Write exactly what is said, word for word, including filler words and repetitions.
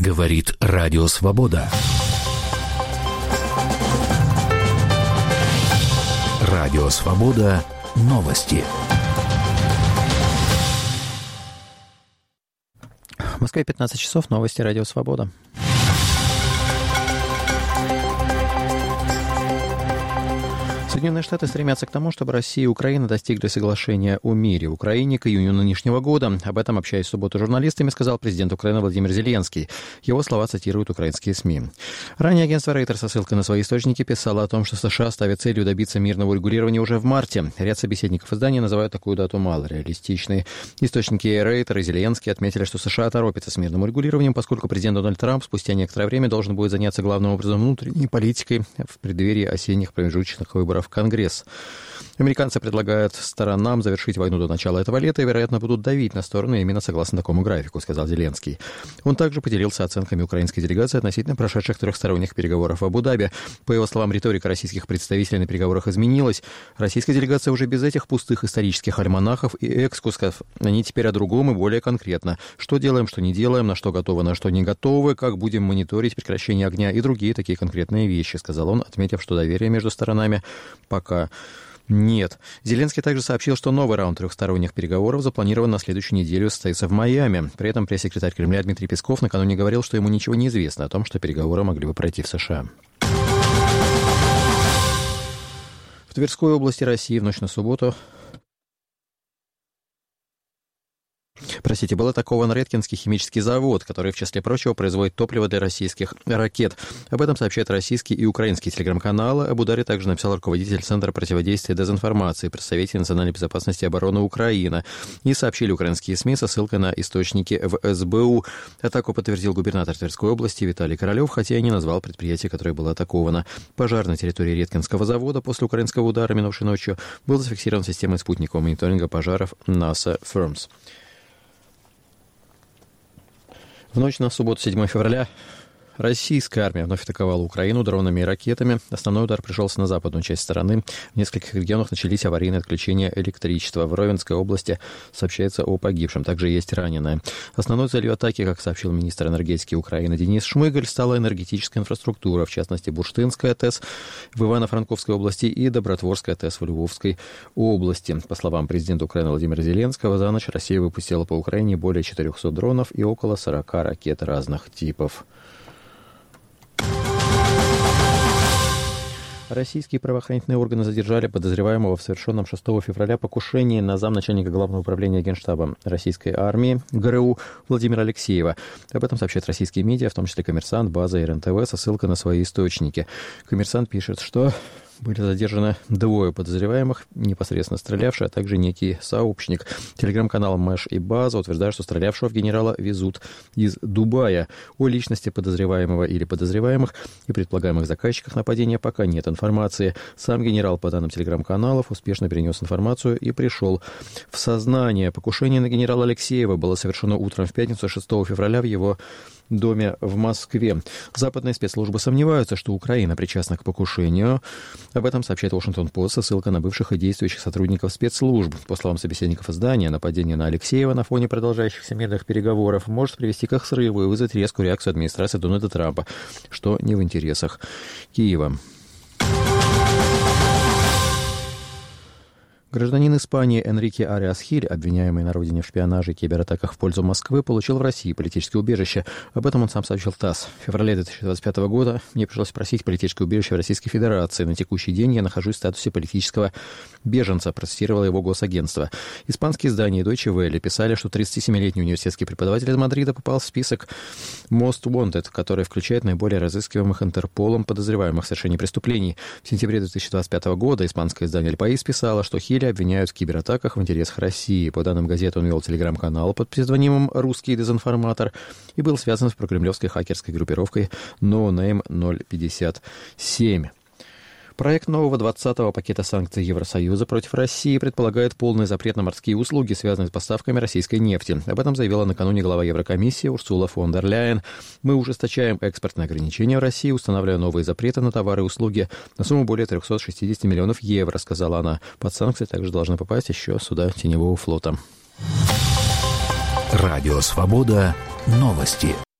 Говорит Радио Свобода. Радио Свобода. Новости. В Москве пятнадцать часов. Новости Радио Свобода. Соединенные Штаты стремятся к тому, чтобы Россия и Украина достигли соглашения о мире в Украине к июню нынешнего года. Об этом, общаясь в субботу с журналистами, сказал президент Украины Владимир Зеленский. Его слова цитируют украинские СМИ. Ранее агентство Рейтер со ссылкой на свои источники писало о том, что США ставят целью добиться мирного урегулирования уже в марте. Ряд собеседников издания называют такую дату малореалистичной. Источники Рейтер и Зеленский отметили, что США торопятся с мирным урегулированием, поскольку президент Дональд Трамп спустя некоторое время должен будет заняться главным образом внутренней политикой в преддверии осенних промежуточных выборов в Конгресс. Американцы предлагают сторонам завершить войну до начала этого лета и, вероятно, будут давить на стороны именно согласно такому графику, сказал Зеленский. Он также поделился оценками украинской делегации относительно прошедших трехсторонних переговоров в Абу-Даби. По его словам, риторика российских представителей на переговорах изменилась. Российская делегация уже без этих пустых исторических альманахов и экскурсов. Они теперь о другом и более конкретно. Что делаем, что не делаем, на что готовы, на что не готовы, как будем мониторить прекращение огня и другие такие конкретные вещи, сказал он, отметив, что доверие между сторонами пока нет. Зеленский также сообщил, что новый раунд трехсторонних переговоров запланирован на следующую неделю, состоится в Майами. При этом пресс-секретарь Кремля Дмитрий Песков накануне говорил, что ему ничего не известно о том, что переговоры могли бы пройти в США. В Тверской области России в ночь на субботу Простите, был атакован Редкинский химический завод, который, в числе прочего, производит топливо для российских ракет. Об этом сообщают российские и украинские телеграм-каналы. Об ударе также написал руководитель Центра противодействия дезинформации при Совете национальной безопасности и обороны Украины. И сообщили украинские СМИ со ссылкой на источники в эс бэ у. Атаку подтвердил губернатор Тверской области Виталий Королев, хотя и не назвал предприятие, которое было атаковано. Пожар на территории Редкинского завода после украинского удара минувшей ночью был зафиксирован системой спутникового мониторинга пожаров NASA Firms. В ночь на субботу, седьмого февраля, российская армия вновь атаковала Украину дронами и ракетами. Основной удар пришелся на западную часть страны. В нескольких регионах начались аварийные отключения электричества. В Ровенской области сообщается о погибшем. Также есть раненые. Основной целью атаки, как сообщил министр энергетики Украины Денис Шмыгаль, стала энергетическая инфраструктура, в частности, Бурштинская ТЭС в Ивано-Франковской области и Добротворская ТЭС в Львовской области. По словам президента Украины Владимира Зеленского, за ночь Россия выпустила по Украине более четырехсот дронов и около сорока ракет разных типов. Российские правоохранительные органы задержали подозреваемого в совершенном шестого февраля покушении на замначальника Главного управления Генштаба Российской армии ГРУ Владимира Алексеева. Об этом сообщают российские медиа, в том числе «Коммерсант», «База» и эр эн тэ вэ, со ссылкой на свои источники. «Коммерсант» пишет, что были задержаны двое подозреваемых, непосредственно стрелявшие, а также некий сообщник. Телеграм-канал «Мэш» и «База» утверждают, что стрелявшего в генерала везут из Дубая. О личности подозреваемого или подозреваемых и предполагаемых заказчиках нападения пока нет информации. Сам генерал, по данным телеграм-каналов, успешно перенес информацию и пришел в сознание. Покушение на генерала Алексеева было совершено утром в пятницу шестого февраля в его доме в Москве. Западные спецслужбы сомневаются, что Украина причастна к покушению. Об этом сообщает Вашингтон-Пост со ссылкой на бывших и действующих сотрудников спецслужб. По словам собеседников издания, нападение на Алексеева на фоне продолжающихся мирных переговоров может привести к их срыву и вызвать резкую реакцию администрации Дональда Трампа, что не в интересах Киева. Гражданин Испании Энрике Ариас Хиль, обвиняемый на родине в шпионаже и кибератаках в пользу Москвы, получил в России политическое убежище. Об этом он сам сообщил ТАСС. В феврале две тысячи двадцать пятого года мне пришлось просить политическое убежище в Российской Федерации. На текущий день я нахожусь в статусе политического беженца, процитировало его госагентство. Испанские издания Deutsche Welle писали, что тридцатисемилетний университетский преподаватель из Мадрида попал в список Most Wanted, который включает наиболее разыскиваемых Интерполом подозреваемых в совершении преступлений. В сентябре две тысячи двадцать пятого года испанское издание «Эль Паис» писало, что Хиль обвиняют в кибератаках в интересах России. По данным газеты, он вел телеграм-канал под псевдонимом «Русский дезинформатор» и был связан с прокремлевской хакерской группировкой No Name ноль пятьдесят семь. Проект нового двадцатого пакета санкций Евросоюза против России предполагает полный запрет на морские услуги, связанные с поставками российской нефти. Об этом заявила накануне глава Еврокомиссии Урсула фон дер Ляйен. «Мы ужесточаем экспортные ограничения в России, устанавливая новые запреты на товары и услуги на сумму более триста шестьдесят миллионов евро», сказала она. Под санкции также должны попасть еще суда теневого флота. Радио «Свобода». Новости.